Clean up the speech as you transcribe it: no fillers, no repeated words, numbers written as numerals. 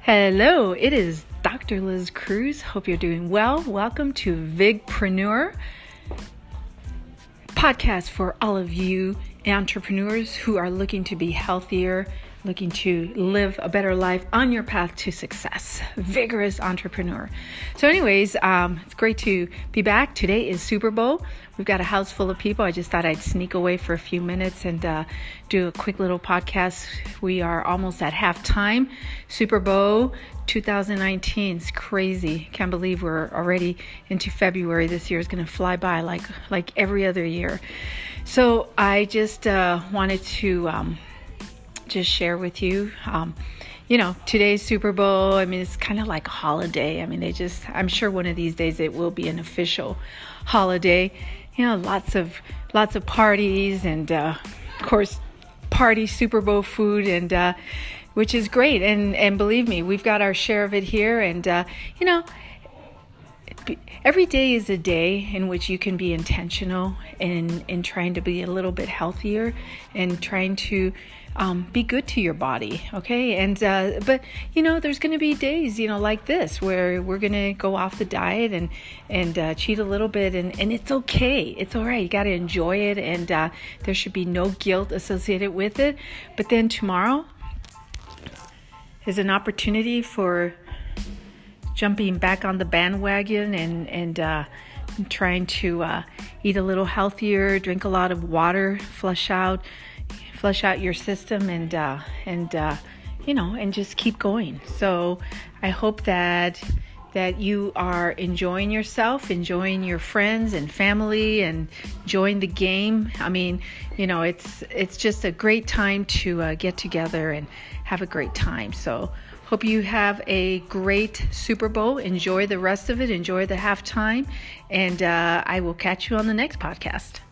Hello, it is Dr. Liz Cruz. Hope you're doing well. Welcome to Vigpreneur podcast for all of you entrepreneurs who are looking to be healthier, looking to live a better life on your path to success. Vigorous entrepreneur. So anyways, it's great to be back. Today is Super Bowl. We've got a house full of people. I just thought I'd sneak away for a few minutes and do a quick little podcast. We are almost at halftime. Super Bowl 2019 is crazy. Can't believe we're already into February. This year is going to fly by like every other year. So I just wanted to just share with you, today's Super Bowl. I mean, it's kind of like a holiday. I mean, I'm sure one of these days it will be an official holiday. Lots of parties and, of course, party Super Bowl food and, which is great. And believe me, we've got our share of it here. And, every day is a day in which you can be intentional in trying to be a little bit healthier and trying to be good to your body, okay? And but there's going to be days, like this, where we're going to go off the diet and cheat a little bit, and it's okay. It's all right. You got to enjoy it, and there should be no guilt associated with it. But then tomorrow is an opportunity for jumping back on the bandwagon and trying to eat a little healthier, drink a lot of water, flush out your system, and just keep going. So I hope that you are enjoying yourself, enjoying your friends and family, and enjoying the game. I mean, it's just a great time to get together and have a great time. So hope you have a great Super Bowl. Enjoy the rest of it. Enjoy the halftime. And I will catch you on the next podcast.